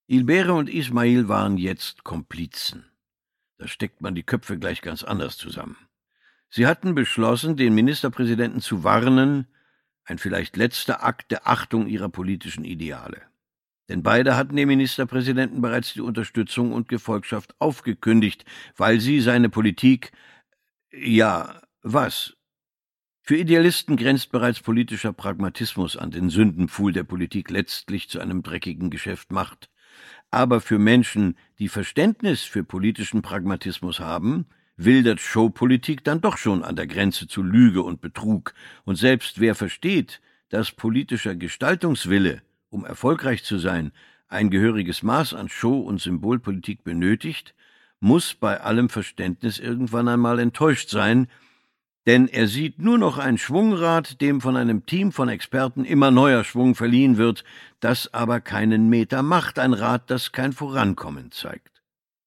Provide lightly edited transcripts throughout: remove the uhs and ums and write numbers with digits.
Ilbere und Ismail waren jetzt Komplizen. Da steckt man die Köpfe gleich ganz anders zusammen. Sie hatten beschlossen, den Ministerpräsidenten zu warnen, ein vielleicht letzter Akt der Achtung ihrer politischen Ideale. Denn beide hatten dem Ministerpräsidenten bereits die Unterstützung und Gefolgschaft aufgekündigt, weil sie seine Politik, ja, was? Für Idealisten grenzt bereits politischer Pragmatismus an den Sündenpfuhl der Politik letztlich zu einem dreckigen Geschäft macht. Aber für Menschen, die Verständnis für politischen Pragmatismus haben, wildert Showpolitik dann doch schon an der Grenze zu Lüge und Betrug. Und selbst wer versteht, dass politischer Gestaltungswille, um erfolgreich zu sein, ein gehöriges Maß an Show- und Symbolpolitik benötigt, muss bei allem Verständnis irgendwann einmal enttäuscht sein, denn er sieht nur noch ein Schwungrad, dem von einem Team von Experten immer neuer Schwung verliehen wird, das aber keinen Meter macht, ein Rad, das kein Vorankommen zeigt.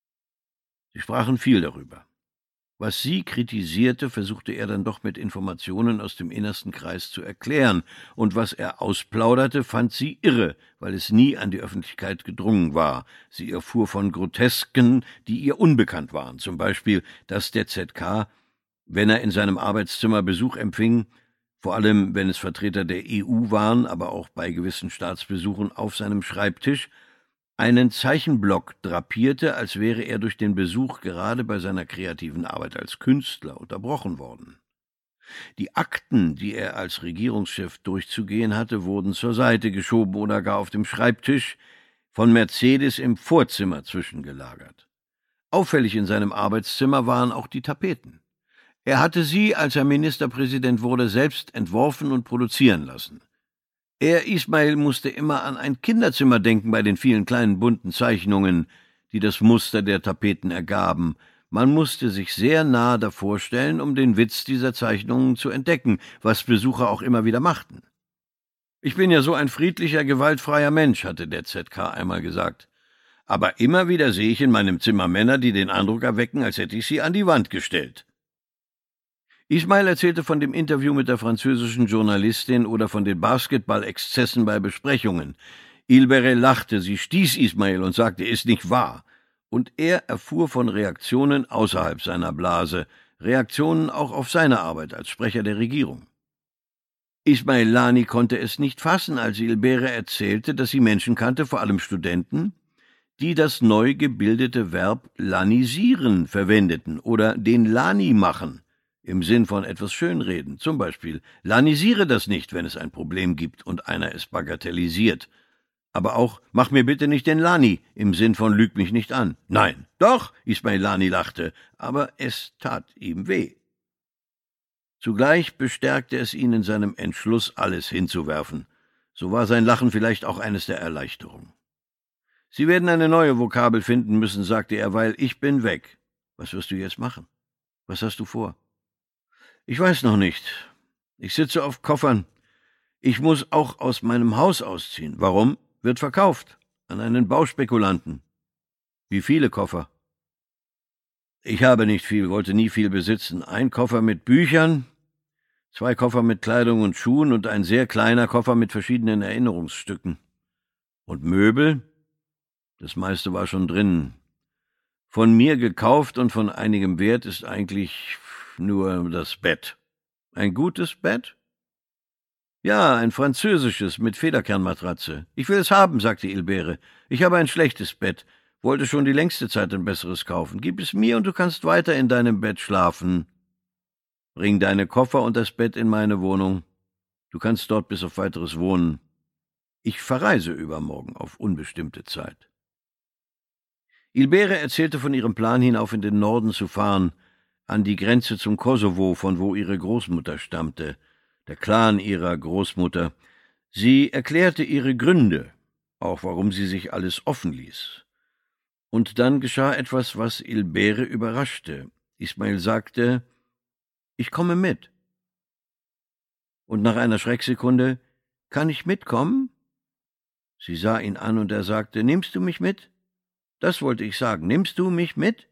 Sie sprachen viel darüber. Was sie kritisierte, versuchte er dann doch mit Informationen aus dem innersten Kreis zu erklären, und was er ausplauderte, fand sie irre, weil es nie an die Öffentlichkeit gedrungen war. Sie erfuhr von Grotesken, die ihr unbekannt waren, zum Beispiel, dass der ZK, wenn er in seinem Arbeitszimmer Besuch empfing, vor allem wenn es Vertreter der EU waren, aber auch bei gewissen Staatsbesuchen auf seinem Schreibtisch, einen Zeichenblock drapierte, als wäre er durch den Besuch gerade bei seiner kreativen Arbeit als Künstler unterbrochen worden. Die Akten, die er als Regierungschef durchzugehen hatte, wurden zur Seite geschoben oder gar auf dem Schreibtisch von Mercedes im Vorzimmer zwischengelagert. Auffällig in seinem Arbeitszimmer waren auch die Tapeten. Er hatte sie, als er Ministerpräsident wurde, selbst entworfen und produzieren lassen. Ismail musste immer an ein Kinderzimmer denken bei den vielen kleinen bunten Zeichnungen, die das Muster der Tapeten ergaben. Man musste sich sehr nah davor stellen, um den Witz dieser Zeichnungen zu entdecken, was Besucher auch immer wieder machten. »Ich bin ja so ein friedlicher, gewaltfreier Mensch«, hatte der ZK einmal gesagt. »Aber immer wieder sehe ich in meinem Zimmer Männer, die den Eindruck erwecken, als hätte ich sie an die Wand gestellt.« Ismail erzählte von dem Interview mit der französischen Journalistin oder von den Basketball-Exzessen bei Besprechungen. Ilbere lachte, sie stieß Ismail und sagte, ist nicht wahr. Und er erfuhr von Reaktionen außerhalb seiner Blase, Reaktionen auch auf seine Arbeit als Sprecher der Regierung. Ismail Lani konnte es nicht fassen, als Ilbere erzählte, dass sie Menschen kannte, vor allem Studenten, die das neu gebildete Verb lanisieren verwendeten oder den Lani machen, im Sinn von etwas schönreden, zum Beispiel, lanisiere das nicht, wenn es ein Problem gibt und einer es bagatellisiert. Aber auch, mach mir bitte nicht den Lani, im Sinn von lüg mich nicht an. Nein, doch, Ismail Lani lachte, aber es tat ihm weh. Zugleich bestärkte es ihn in seinem Entschluss, alles hinzuwerfen. So war sein Lachen vielleicht auch eines der Erleichterung. »Sie werden eine neue Vokabel finden müssen«, sagte er, »weil ich bin weg.« »Was wirst du jetzt machen? Was hast du vor?« »Ich weiß noch nicht. Ich sitze auf Koffern. Ich muss auch aus meinem Haus ausziehen.« »Warum?« »Wird verkauft. An einen Bauspekulanten.« »Wie viele Koffer?« »Ich habe nicht viel, wollte nie viel besitzen. Ein Koffer mit Büchern, 2 Koffer mit Kleidung und Schuhen und ein sehr kleiner Koffer mit verschiedenen Erinnerungsstücken. Und Möbel? Das meiste war schon drin. Von mir gekauft und von einigem Wert ist eigentlich nur das Bett.« »Ein gutes Bett?« »Ja, ein französisches mit Federkernmatratze. Ich will es haben«, sagte Ilbere. »Ich habe ein schlechtes Bett, wollte schon die längste Zeit ein besseres kaufen. Gib es mir und du kannst weiter in deinem Bett schlafen. Bring deine Koffer und das Bett in meine Wohnung. Du kannst dort bis auf Weiteres wohnen. Ich verreise übermorgen auf unbestimmte Zeit.« Ilbere erzählte von ihrem Plan, hinauf in den Norden zu fahren, an die Grenze zum Kosovo, von wo ihre Großmutter stammte, der Clan ihrer Großmutter. Sie erklärte ihre Gründe, auch warum sie sich alles offen ließ. Und dann geschah etwas, was Ilbere überraschte. Ismail sagte, »Ich komme mit.« Und nach einer Schrecksekunde, »Kann ich mitkommen?« Sie sah ihn an und er sagte, »Nimmst du mich mit?« »Das wollte ich sagen. Nimmst du mich mit?«